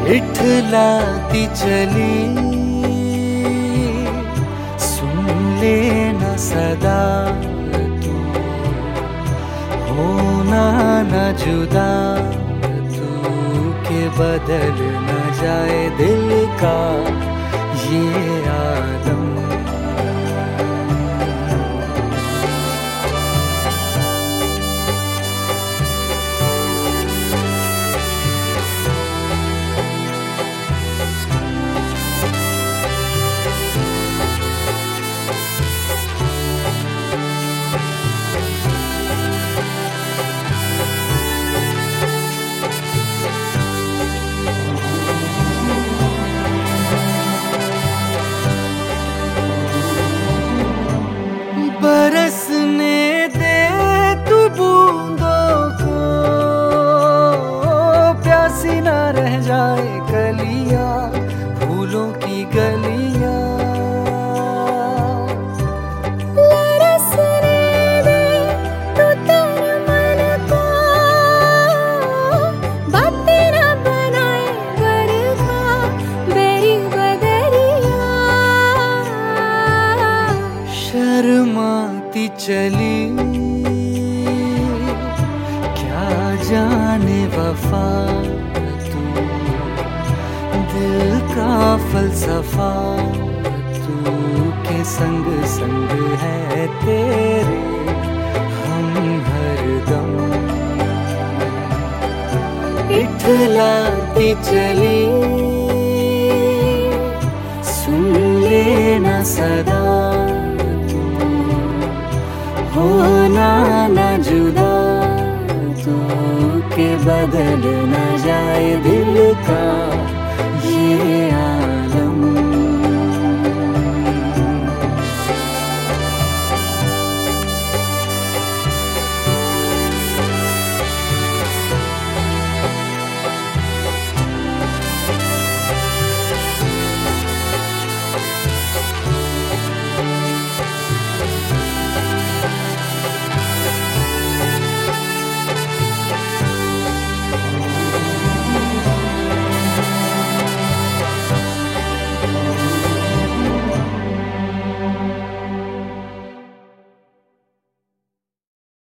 इठलाती चली सुन लेना सदा तू, होना न जुदा तू, के बदल न जाए दिल का ये आलम। बरसने दे तू बूंदों को, प्यासी ना रह जाए कलियां फूलों की गलियां। बरसने दे तू तेरे मन को, बातें ना बनाए बरखा बेरी बदरिया। शर्माती चली क्या जाने वफा तू, दिल का फलसफा तू, के संग संग है तेरे हम हरदम। इठलाती चली सुन लेना सदा, होना न जुदा तू, के बदल न जाए दिल का ये